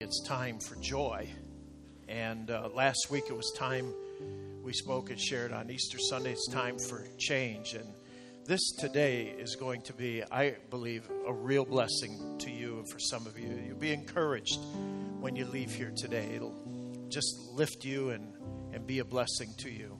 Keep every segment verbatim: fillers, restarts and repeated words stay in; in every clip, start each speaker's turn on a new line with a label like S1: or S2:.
S1: it's time for joy. And uh, last week it was time, we spoke and shared on Easter Sunday, it's time for change. And this today is going to be, I believe, a real blessing to you and for some of you. You'll be encouraged when you leave here today. It'll just lift you and, and be a blessing to you.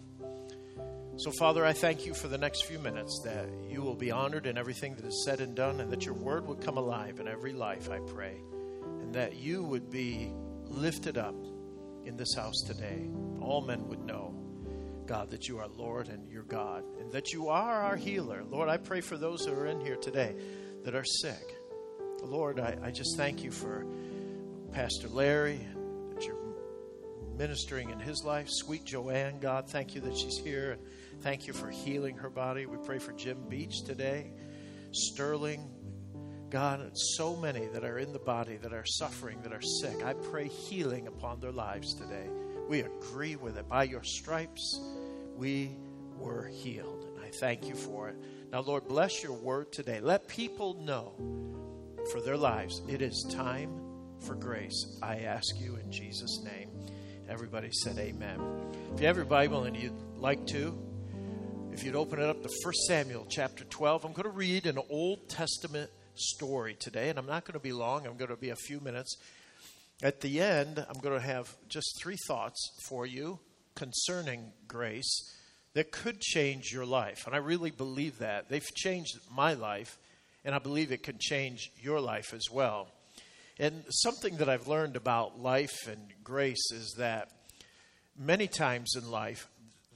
S1: So, Father, I thank you for the next few minutes, that you will be honored in everything that is said and done, and that your word would come alive in every life, I pray. And that you would be lifted up in this house today. All men would know, God, that you are Lord and you're God, and that you are our healer. Lord, I pray for those who are in here today that are sick. Lord, I, I just thank you for Pastor Larry, that you're ministering in his life. Sweet Joanne, God, thank you that she's here. And thank you for healing her body. We pray for Jim Beach today. Sterling, God, and so many that are in the body that are suffering, that are sick. I pray healing upon their lives today. We agree with it. By your stripes, we were healed. And I thank you for it. Now, Lord, bless your word today. Let people know for their lives it is time for grace. I ask you in Jesus' name. Everybody said amen. If you have your Bible and you'd like to, if you'd open it up to First Samuel chapter twelve, I'm going to read an Old Testament story today, and I'm not going to be long. I'm going to be a few minutes. At the end, I'm going to have just three thoughts for you concerning grace that could change your life. And I really believe that. They've changed my life, and I believe it can change your life as well. And something that I've learned about life and grace is that many times in life,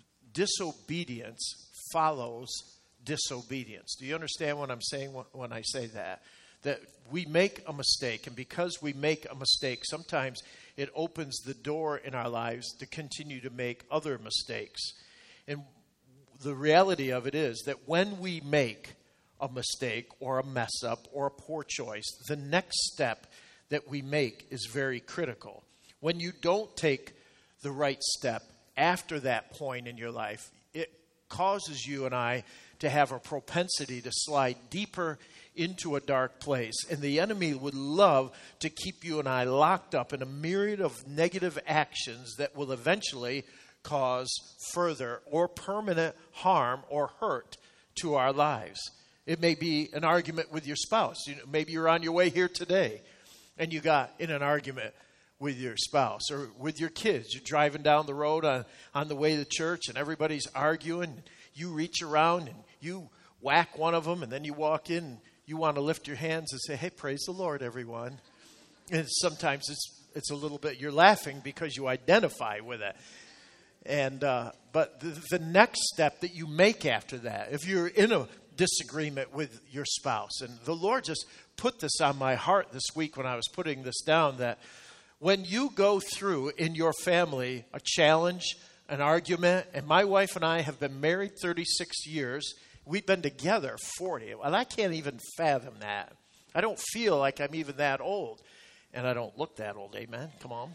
S1: disobedience follows disobedience. Do you understand what I'm saying when I say that? That we make a mistake, and because we make a mistake, sometimes it opens the door in our lives to continue to make other mistakes. And the reality of it is that when we make a mistake or a mess up or a poor choice, the next step that we make is very critical. When you don't take the right step after that point in your life, it causes you and I to have a propensity to slide deeper into a dark place. And the enemy would love to keep you and I locked up in a myriad of negative actions that will eventually cause further or permanent harm or hurt to our lives. It may be an argument with your spouse. You know, maybe you're on your way here today and you got in an argument with your spouse or with your kids. You're driving down the road on, on the way to church and everybody's arguing. You reach around and you whack one of them, and then you walk in and you want to lift your hands and say, hey, praise the Lord, everyone. And sometimes it's it's a little bit, you're laughing because you identify with it. And uh, but the, the next step that you make after that, if you're in a disagreement with your spouse, and the Lord just put this on my heart this week when I was putting this down, that when you go through in your family a challenge, an argument, and my wife and I have been married thirty-six years. We've been together forty. And I can't even fathom that. I don't feel like I'm even that old. And I don't look that old. Amen. Come on.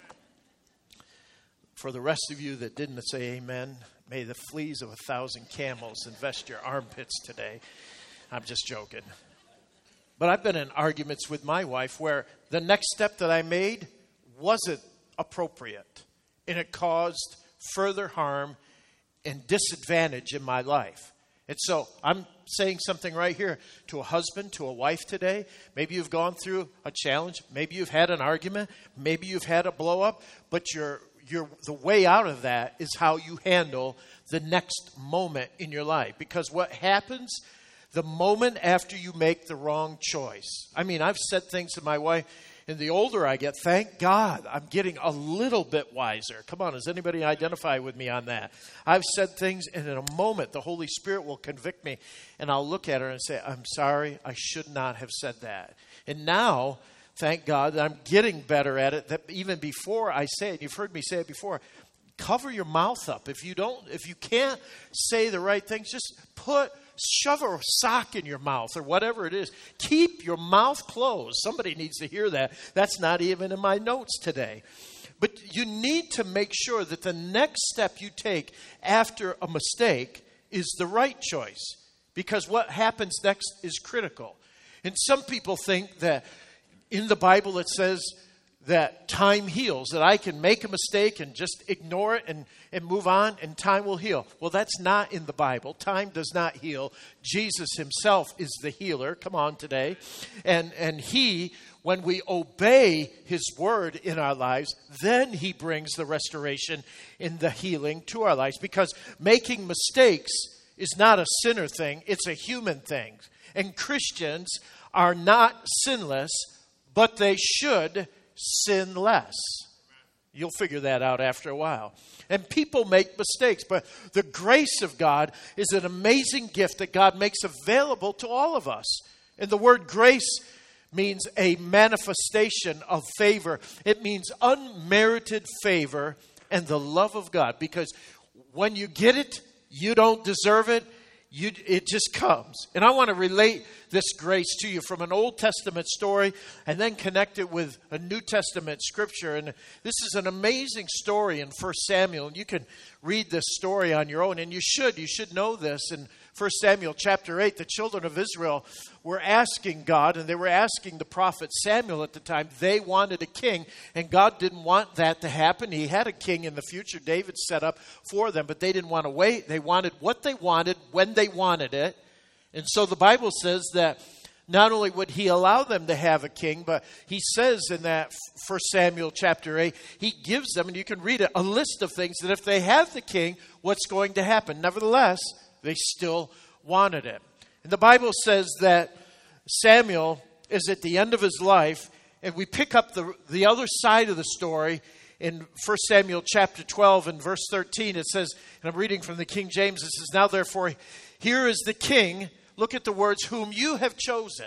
S1: For the rest of you that didn't say amen, may the fleas of a thousand camels invest your armpits today. I'm just joking. But I've been in arguments with my wife where the next step that I made wasn't appropriate. And it caused further harm and disadvantage in my life. And so I'm saying something right here to a husband, to a wife today. Maybe you've gone through a challenge. Maybe you've had an argument. Maybe you've had a blow up. But you're, you're, the way out of that is how you handle the next moment in your life. Because what happens the moment after you make the wrong choice. I mean, I've said things to my wife, and the older I get, thank God, I'm getting a little bit wiser. Come on, does anybody identify with me on that? I've said things, and in a moment, the Holy Spirit will convict me, and I'll look at her and say, I'm sorry, I should not have said that. And now, thank God, that I'm getting better at it, that even before I say it, you've heard me say it before, cover your mouth up. If you don't, if you can't say the right things, just put shove a sock in your mouth or whatever it is. Keep your mouth closed. Somebody needs to hear that. That's not even in my notes today. But you need to make sure that the next step you take after a mistake is the right choice. Because what happens next is critical. And some people think that in the Bible it says that time heals, that I can make a mistake and just ignore it and, and move on and time will heal. Well, that's not in the Bible. Time does not heal. Jesus himself is the healer. Come on today. And, and he, when we obey his word in our lives, then he brings the restoration in the healing to our lives. Because making mistakes is not a sinner thing. It's a human thing. And Christians are not sinless, but they should sin less. You'll figure that out after a while. And people make mistakes, but the grace of God is an amazing gift that God makes available to all of us. And the word grace means a manifestation of favor. It means unmerited favor and the love of God. Because when you get it, you don't deserve it. You, it just comes. And I want to relate this grace to you from an Old Testament story and then connect it with a New Testament scripture. And this is an amazing story in First Samuel. And you can read this story on your own. And you should. You should know this. In First Samuel chapter eight, the children of Israel were asking God, and they were asking the prophet Samuel at the time. They wanted a king, and God didn't want that to happen. He had a king in the future, David set up for them, but they didn't want to wait. They wanted what they wanted when they wanted it. And so the Bible says that not only would he allow them to have a king, but he says in that First Samuel chapter eight, he gives them, and you can read it, a list of things that if they have the king, what's going to happen. Nevertheless, they still wanted it. And the Bible says that Samuel is at the end of his life, and we pick up the, the other side of the story in First Samuel chapter twelve and verse thirteen. It says, and I'm reading from the King James, it says, "Now therefore, here is the king," look at the words, "whom you have chosen,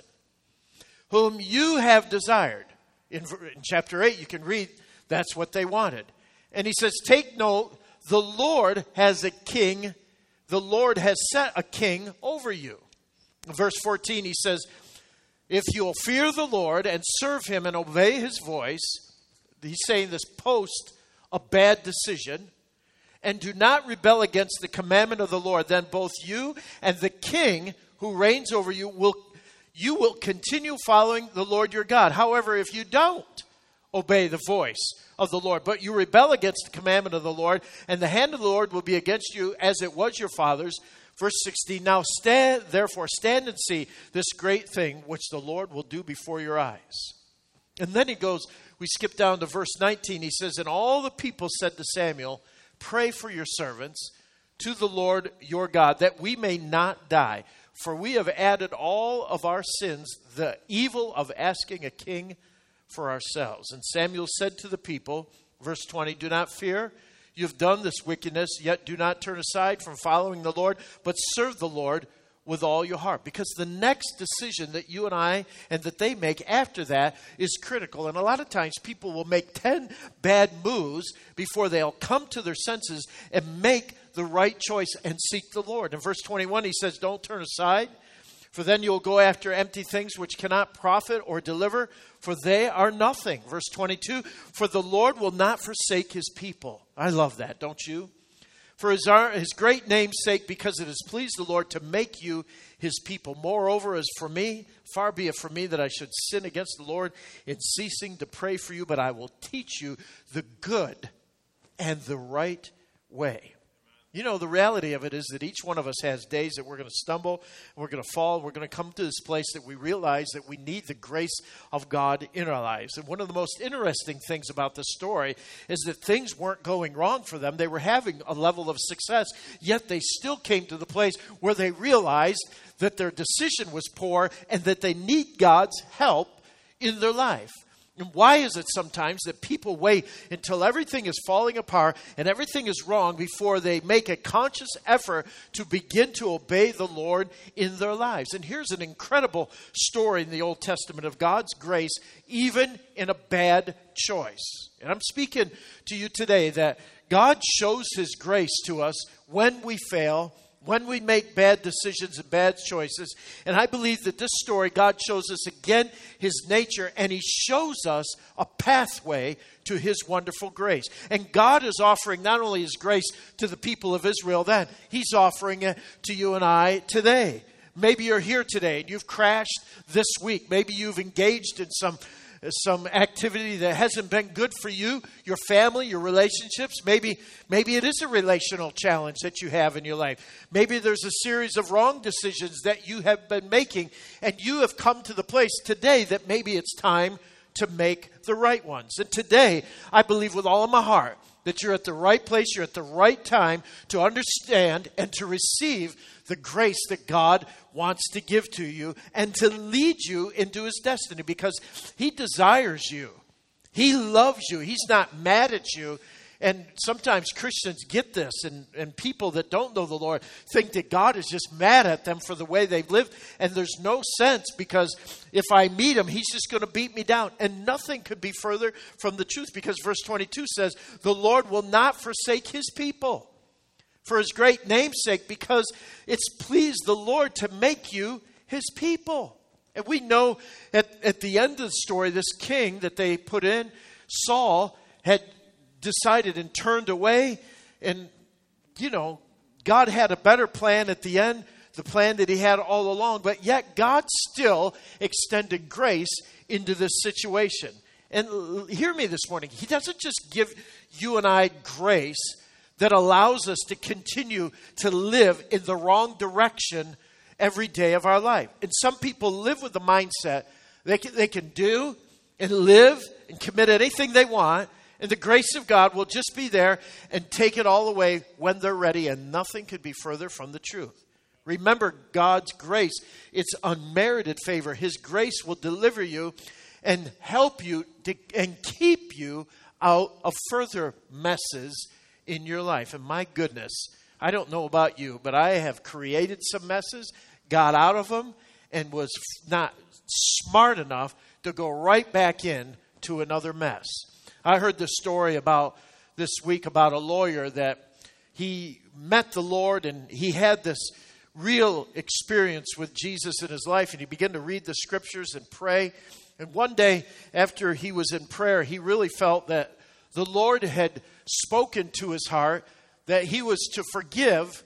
S1: whom you have desired." In, in chapter eight, you can read that's what they wanted. And he says, "Take note, the Lord has a king. The Lord has set a king over you." In verse fourteen, he says, "If you'll fear the Lord and serve him and obey his voice," he's saying this post a bad decision, "and do not rebel against the commandment of the Lord, then both you and the king who reigns over you will you will continue following the Lord your God. However, if you don't obey the voice of the Lord, but you rebel against the commandment of the Lord, and the hand of the Lord will be against you as it was your fathers." Verse sixteen, "Now stand, therefore stand and see this great thing which the Lord will do before your eyes." And then he goes, we skip down to verse nineteen. He says, "And all the people said to Samuel, pray for your servants to the Lord your God, that we may not die. For we have added all of our sins, the evil of asking a king for ourselves." And Samuel said to the people, verse twenty, "Do not fear. You have done this wickedness, yet do not turn aside from following the Lord, but serve the Lord with all your heart." Because the next decision that you and I and that they make after that is critical. And a lot of times people will make ten bad moves before they'll come to their senses and make the right choice and seek the Lord. In verse twenty-one, he says, "Don't turn aside, for then you'll go after empty things which cannot profit or deliver, for they are nothing." Verse twenty-two, "For the Lord will not forsake his people." I love that, don't you? "For his, his great name's sake, because it has pleased the Lord to make you his people. Moreover, as for me, far be it from me that I should sin against the Lord in ceasing to pray for you, but I will teach you the good and the right way." You know, the reality of it is that each one of us has days that we're going to stumble, we're going to fall, we're going to come to this place that we realize that we need the grace of God in our lives. And one of the most interesting things about this story is that things weren't going wrong for them. They were having a level of success, yet they still came to the place where they realized that their decision was poor and that they need God's help in their life. And why is it sometimes that people wait until everything is falling apart and everything is wrong before they make a conscious effort to begin to obey the Lord in their lives? And here's an incredible story in the Old Testament of God's grace, even in a bad choice. And I'm speaking to you today that God shows his grace to us when we fail, when we make bad decisions and bad choices. And I believe that this story, God shows us again his nature, and he shows us a pathway to his wonderful grace. And God is offering not only his grace to the people of Israel then, he's offering it to you and I today. Maybe you're here today and you've crashed this week. Maybe you've engaged in some some activity that hasn't been good for you, your family, your relationships. Maybe, maybe it is a relational challenge that you have in your life. Maybe there's a series of wrong decisions that you have been making, and you have come to the place today that maybe it's time to make the right ones. And today, I believe with all of my heart that you're at the right place, you're at the right time to understand and to receive the grace that God wants to give to you and to lead you into his destiny, because he desires you. He loves you. He's not mad at you. And sometimes Christians get this, and, and people that don't know the Lord think that God is just mad at them for the way they've lived. And there's no sense, because if I meet him, he's just going to beat me down. And nothing could be further from the truth, because verse twenty-two says, the Lord will not forsake his people for his great name's sake, because it's pleased the Lord to make you his people. And we know at, at the end of the story, this king that they put in, Saul, had decided and turned away. And, you know, God had a better plan at the end, the plan that he had all along. But yet God still extended grace into this situation. And hear me this morning. He doesn't just give you and I grace that allows us to continue to live in the wrong direction every day of our life. And some people live with the mindset they can, they can do and live and commit anything they want, and the grace of God will just be there and take it all away when they're ready, and nothing could be further from the truth. Remember God's grace. It's unmerited favor. His grace will deliver you and help you to, and keep you out of further messes in your life. And my goodness, I don't know about you, but I have created some messes, got out of them, and was not smart enough to go right back in to another mess. I heard the story about this week about a lawyer that he met the Lord, and he had this real experience with Jesus in his life, and he began to read the scriptures and pray. And one day after he was in prayer, he really felt that the Lord had spoken to his heart that he was to forgive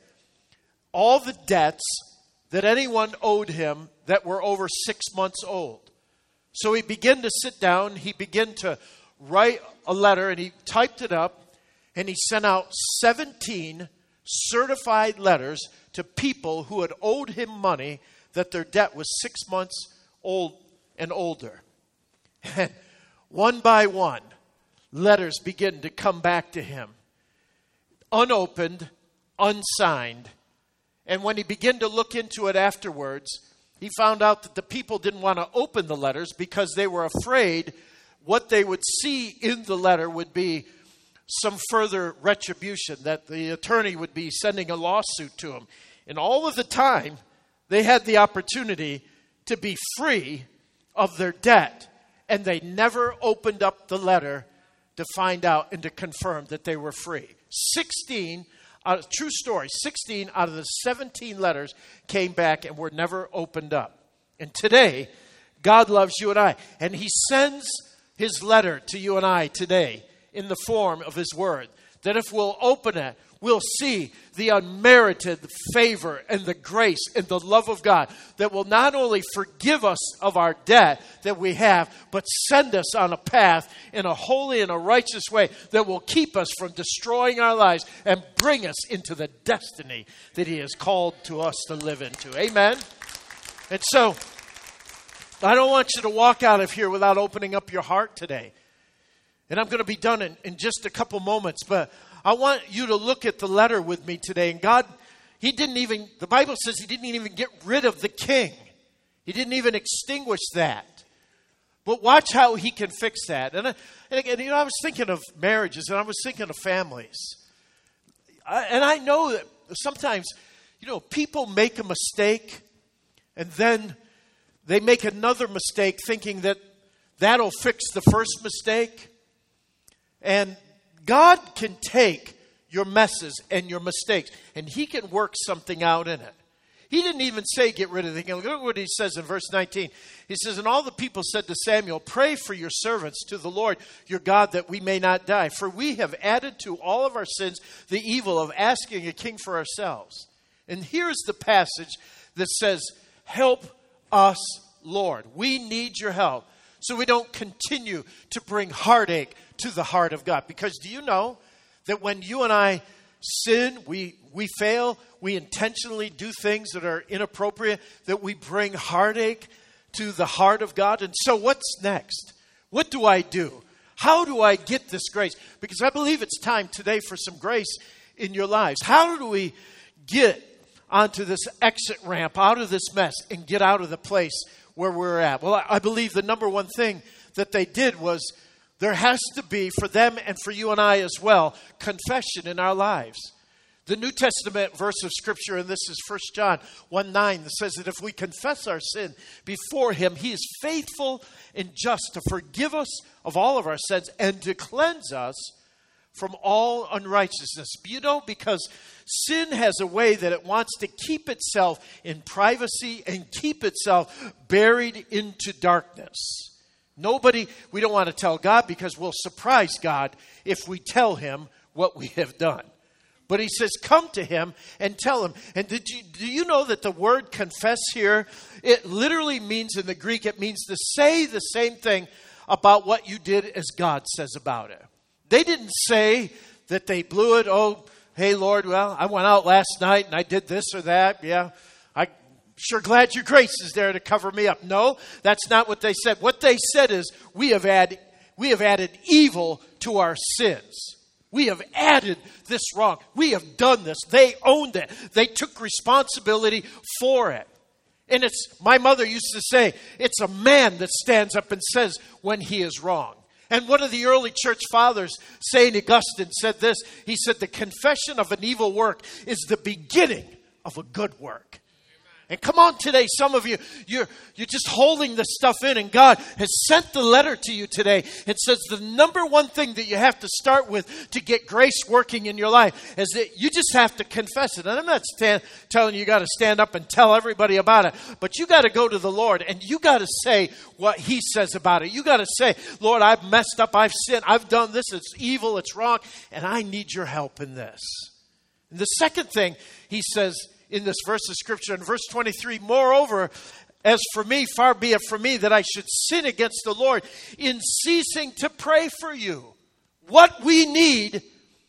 S1: all the debts that anyone owed him that were over six months old. So he began to sit down, he began to write a letter, and he typed it up, and he sent out seventeen certified letters to people who had owed him money that their debt was six months old and older. And one by one, letters began to come back to him, unopened, unsigned. And when he began to look into it afterwards, he found out that the people didn't want to open the letters because they were afraid what they would see in the letter would be some further retribution, that the attorney would be sending a lawsuit to him. And all of the time, they had the opportunity to be free of their debt, and they never opened up the letter to find out and to confirm that they were free. sixteen, uh, true story, sixteen out of the seventeen letters came back and were never opened up. And today, God loves you and I, and he sends his letter to you and I today in the form of his word, that if we'll open it, we'll see the unmerited favor and the grace and the love of God that will not only forgive us of our debt that we have, but send us on a path in a holy and a righteous way that will keep us from destroying our lives and bring us into the destiny that he has called to us to live into. Amen? And so, I don't want you to walk out of here without opening up your heart today. And I'm going to be done in, in just a couple moments, but I want you to look at the letter with me today. And God, he didn't even, the Bible says he didn't even get rid of the king. He didn't even extinguish that. But watch how he can fix that. And, I, and again, you know, I was thinking of marriages, and I was thinking of families. I, and I know that sometimes, you know, people make a mistake, and then they make another mistake thinking that that'll fix the first mistake. And God can take your messes and your mistakes, and he can work something out in it. He didn't even say get rid of the king. Look at what he says in verse nineteen. He says, and all the people said to Samuel, pray for your servants to the Lord your God that we may not die. For we have added to all of our sins the evil of asking a king for ourselves. And here's the passage that says, help us, Lord. We need your help. So we don't continue to bring heartache to the heart of God. Because do you know that when you and I sin, we we fail, we intentionally do things that are inappropriate, that we bring heartache to the heart of God? And so what's next? What do I do? How do I get this grace? Because I believe it's time today for some grace in your lives. How do we get onto this exit ramp, out of this mess, and get out of the place where we're at? Well, I believe the number one thing that they did was there has to be, for them and for you and I as well, confession in our lives. The New Testament verse of Scripture, and this is First John one nine, that says that if we confess our sin before Him, He is faithful and just to forgive us of all of our sins and to cleanse us from all unrighteousness. You know, because sin has a way that it wants to keep itself in privacy and keep itself buried into darkness. Nobody, we don't want to tell God because we'll surprise God if we tell Him what we have done. But He says, come to Him and tell Him. And did you, do you know that the word confess here, it literally means in the Greek, it means to say the same thing about what you did as God says about it. They didn't say that they blew it. Oh, hey, Lord, well, I went out last night and I did this or that. Yeah, I'm sure glad your grace is there to cover me up. No, that's not what they said. What they said is, we have added, we have added evil to our sins. We have added this wrong. We have done this. They owned it. They took responsibility for it. And it's, my mother used to say, it's a man that stands up and says when he is wrong. And one of the early church fathers, Saint Augustine, said this. He said, the confession of an evil work is the beginning of a good work. And come on today, some of you, you're, you're just holding this stuff in, and God has sent the letter to you today. It says the number one thing that you have to start with to get grace working in your life is that you just have to confess it. And I'm not stand, telling you you got to stand up and tell everybody about it, but you got to go to the Lord and you got to say what He says about it. You got to say, Lord, I've messed up, I've sinned, I've done this, it's evil, it's wrong, and I need your help in this. And the second thing He says in this verse of Scripture, in verse twenty-three, moreover, as for me, far be it from me that I should sin against the Lord in ceasing to pray for you. What we need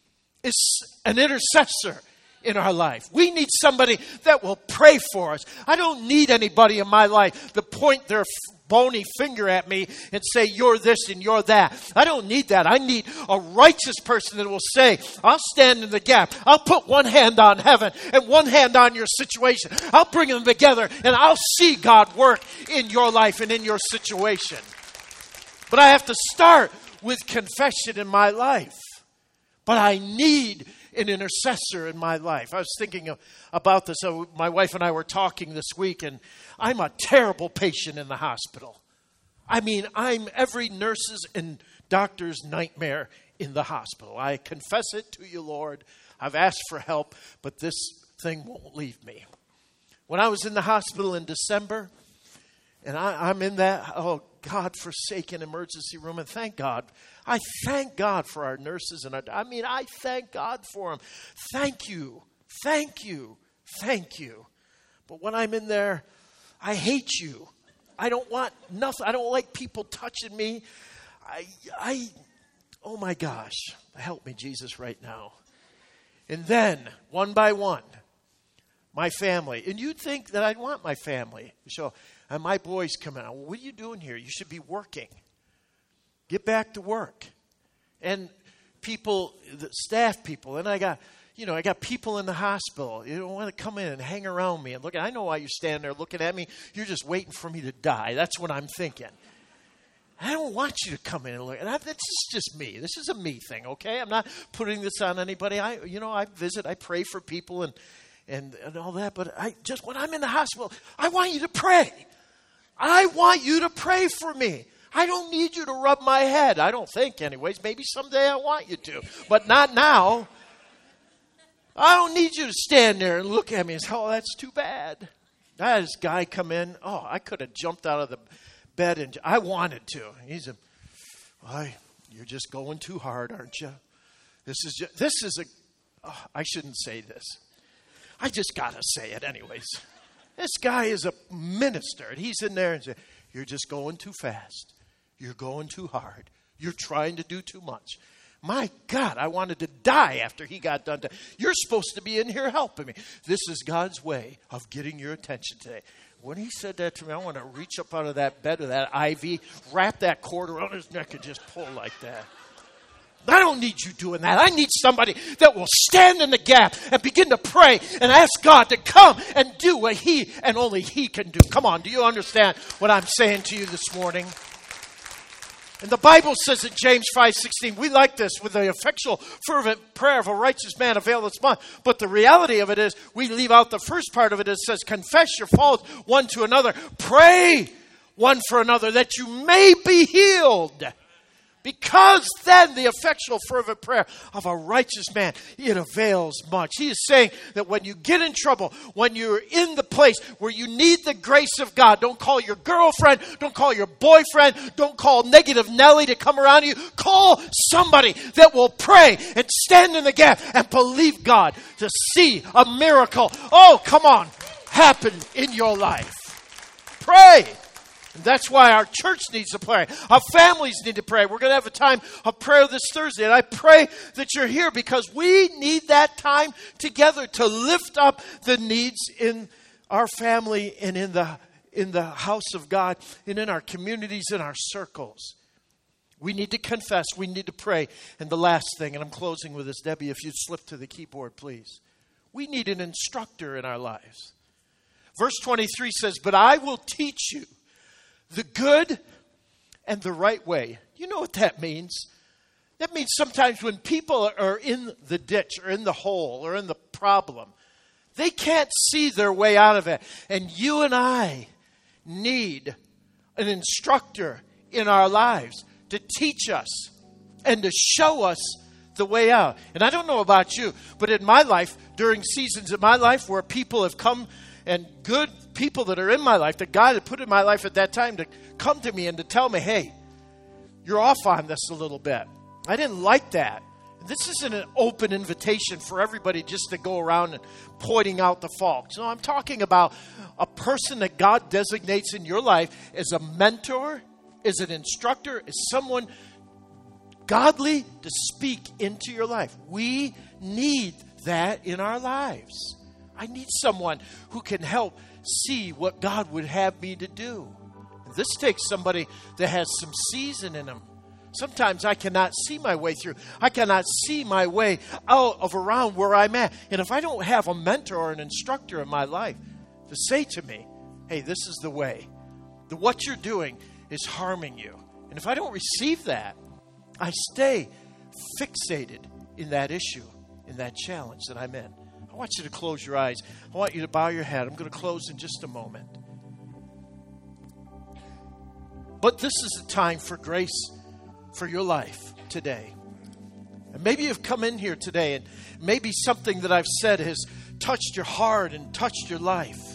S1: is an intercessor in our life. We need somebody that will pray for us. I don't need anybody in my life to point their bony finger at me and say, you're this and you're that. I don't need that. I need a righteous person that will say, I'll stand in the gap. I'll put one hand on heaven and one hand on your situation. I'll bring them together and I'll see God work in your life and in your situation. But I have to start with confession in my life. But I need an intercessor in my life. I was thinking of, about this. Uh, my wife and I were talking this week, and I'm a terrible patient in the hospital. I mean, I'm every nurse's and doctor's nightmare in the hospital. I confess it to you, Lord. I've asked for help, but this thing won't leave me. When I was in the hospital in December, and I, I'm in that, oh, God-forsaken emergency room, and thank God. I thank God for our nurses, and our, I mean, I thank God for them. Thank you, thank you, thank you. But when I'm in there, I hate you. I don't want nothing. I don't like people touching me. I, I, oh my gosh, help me, Jesus, right now. And then, one by one, my family, and you'd think that I'd want my family. So, and my boys come out. Well, what are you doing here? You should be working. Get back to work. And people, the staff people, and I got, you know, I got people in the hospital. You don't want to come in and hang around me and look. I know why you're standing there looking at me. You're just waiting for me to die. That's what I'm thinking. I don't want you to come in and look. And I, this is just me. This is a me thing, okay? I'm not putting this on anybody. I, you know, I visit. I pray for people and and and all that. But I just when I'm in the hospital, I want you to pray. I want you to pray for me. I don't need you to rub my head. I don't think anyways. Maybe someday I want you to. But not now. I don't need you to stand there and look at me and say, oh, that's too bad. I had this guy come in. Oh, I could have jumped out of the bed. And I wanted to. He's a, well, you're just going too hard, aren't you? This is just, this is a, oh, I shouldn't say this. I just got to say it anyways. This guy is a minister, and he's in there and says, you're just going too fast. You're going too hard. You're trying to do too much. My God, I wanted to die after he got done. You're supposed to be in here helping me. This is God's way of getting your attention today. When he said that to me, I want to reach up out of that bed of that I V, wrap that cord around his neck and just pull like that. I don't need you doing that. I need somebody that will stand in the gap and begin to pray and ask God to come and do what he and only he can do. Come on, do you understand what I'm saying to you this morning? And the Bible says in James five sixteen, we like this, with the effectual, fervent prayer of a righteous man availeth much. But the reality of it is, we leave out the first part of it. It says, confess your faults one to another. Pray one for another that you may be healed. Because then the effectual fervent prayer of a righteous man, it avails much. He is saying that when you get in trouble, when you're in the place where you need the grace of God, don't call your girlfriend, don't call your boyfriend, don't call negative Nelly to come around you. Call somebody that will pray and stand in the gap and believe God to see a miracle. Oh, come on, happen in your life. Pray. And that's why our church needs to pray. Our families need to pray. We're going to have a time of prayer this Thursday. And I pray that you're here because we need that time together to lift up the needs in our family and in the, in the house of God and in our communities and our circles. We need to confess. We need to pray. And the last thing, and I'm closing with this, Debbie, if you'd slip to the keyboard, please. We need an instructor in our lives. Verse twenty-three says, but I will teach you the good and the right way. You know what that means? That means sometimes when people are in the ditch or in the hole or in the problem, they can't see their way out of it. And you and I need an instructor in our lives to teach us and to show us the way out. And I don't know about you, but in my life, during seasons of my life where people have come and good people that are in my life, the God that put in my life at that time to come to me and to tell me, hey, you're off on this a little bit. I didn't like that. This isn't an open invitation for everybody just to go around and pointing out the faults. No, I'm talking about a person that God designates in your life as a mentor, as an instructor, as someone godly to speak into your life. We need that in our lives. I need someone who can help see what God would have me to do. This takes somebody that has some season in them. Sometimes I cannot see my way through. I cannot see my way out of around where I'm at. And if I don't have a mentor or an instructor in my life to say to me, hey, this is the way, that what you're doing is harming you. And if I don't receive that, I stay fixated in that issue, in that challenge that I'm in. I want you to close your eyes. I want you to bow your head. I'm going to close in just a moment. But this is a time for grace for your life today. And maybe you've come in here today and maybe something that I've said has touched your heart and touched your life.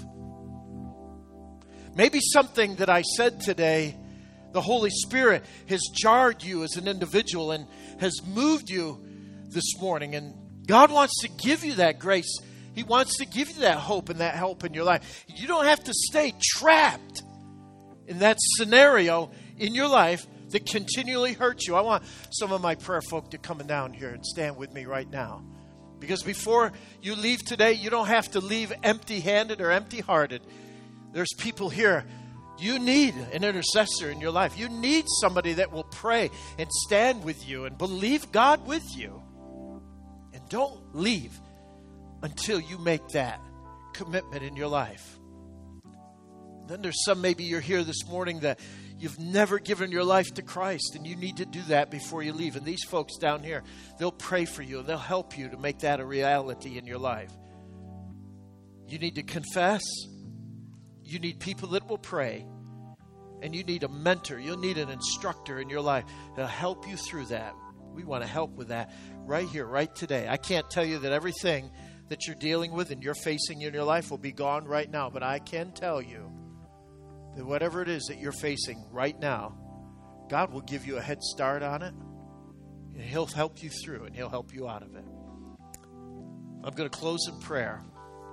S1: Maybe something that I said today, the Holy Spirit has jarred you as an individual and has moved you this morning. And God wants to give you that grace. He wants to give you that hope and that help in your life. You don't have to stay trapped in that scenario in your life that continually hurts you. I want some of my prayer folk to come down here and stand with me right now. Because before you leave today, you don't have to leave empty-handed or empty-hearted. There's people here. You need an intercessor in your life. You need somebody that will pray and stand with you and believe God with you. And don't leave until you make that commitment in your life. Then there's some, maybe you're here this morning that you've never given your life to Christ, and you need to do that before you leave. And these folks down here, they'll pray for you, and they'll help you to make that a reality in your life. You need to confess. You need people that will pray. And you need a mentor. You'll need an instructor in your life that'll help you through that. We want to help with that right here, right today. I can't tell you that everything that you're dealing with and you're facing in your life will be gone right now, but I can tell you that whatever it is that you're facing right now, God will give you a head start on it, and He'll help you through, and He'll help you out of it. I'm going to close in prayer.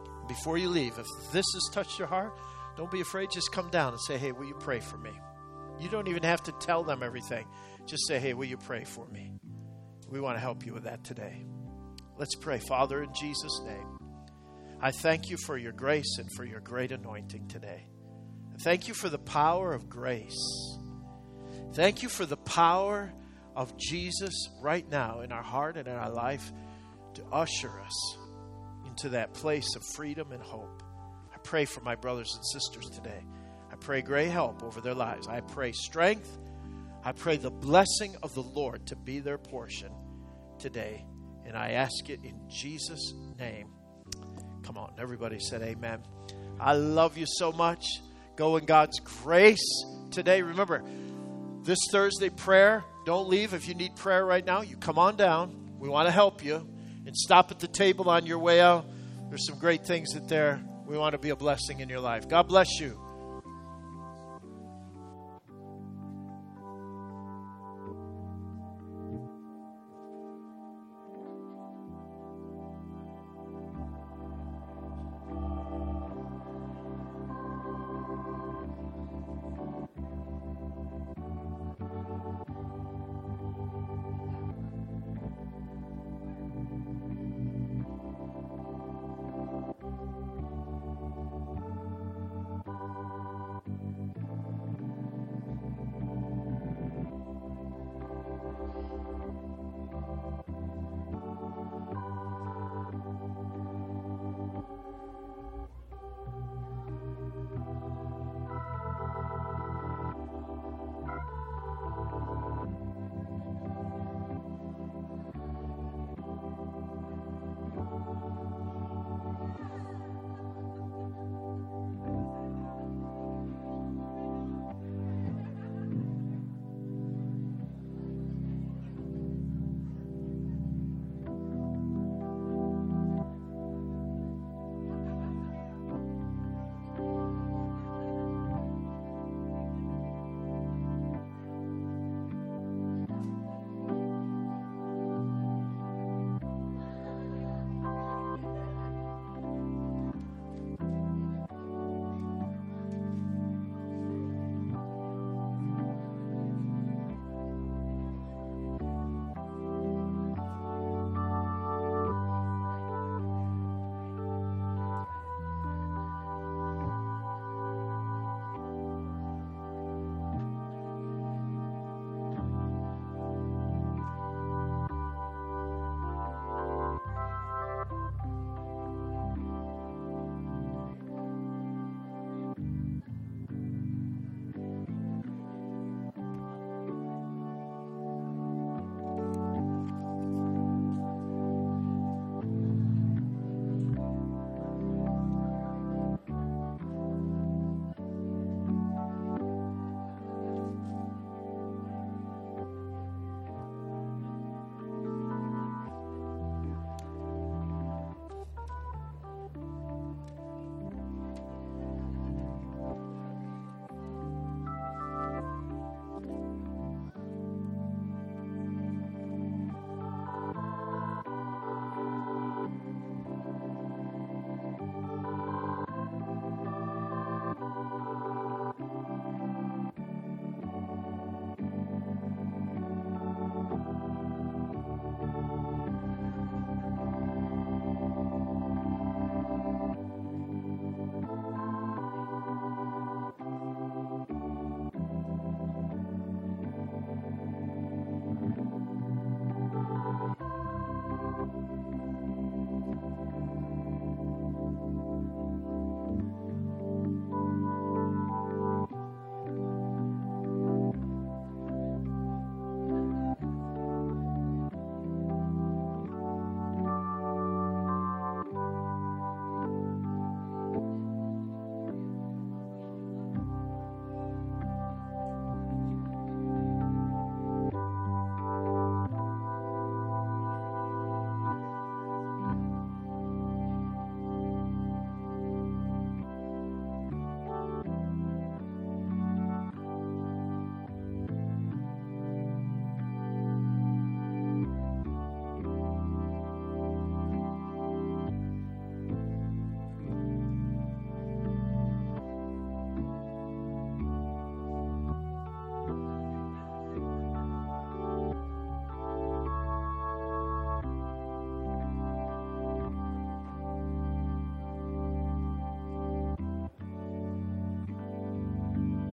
S1: Before you leave, if this has touched your heart, don't be afraid. Just come down and say, hey, will you pray for me? You don't even have to tell them everything. Just say, hey, will you pray for me? We want to help you with that today. Let's pray. Father, in Jesus' name, I thank you for your grace and for your great anointing today. Thank you for the power of grace. Thank you for the power of Jesus right now in our heart and in our life to usher us into that place of freedom and hope. I pray for my brothers and sisters today. I pray great help over their lives. I pray strength. I pray the blessing of the Lord to be their portion today. And I ask it in Jesus' name. Come on, everybody said amen. I love you so much. Go in God's grace today. Remember, this Thursday prayer, don't leave. If you need prayer right now, you come on down. We want to help you. And stop at the table on your way out. There's some great things that there. We want to be a blessing in your life. God bless you.